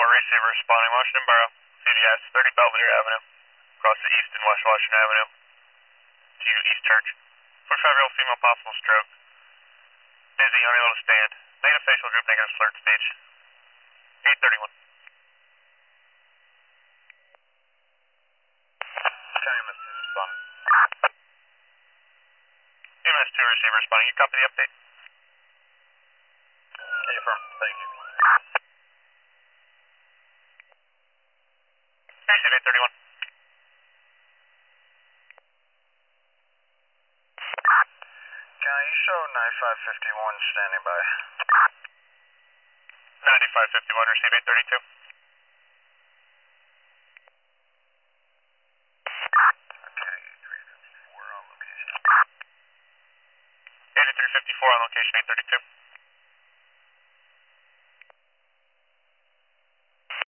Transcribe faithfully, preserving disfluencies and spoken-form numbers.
receiver responding, Washington Borough, C V S, thirty Belvedere Avenue, across the east and west Washington Avenue, to East Church. four five year old female, possible stroke. Dizzy, unable to stand. Negative facial group, negative slurred speech. eight thirty-one. County M S two responding. M S two receiver responding. You copy the update? Yeah, affirm. Thank you. Receive eight thirty-one. County, you show ninety-five fifty-one standing by. ninety-five fifty-one, receive eight thirty-two. Okay, eighty-three fifty-four on location. eighty-three fifty-four on location, eight thirty-two.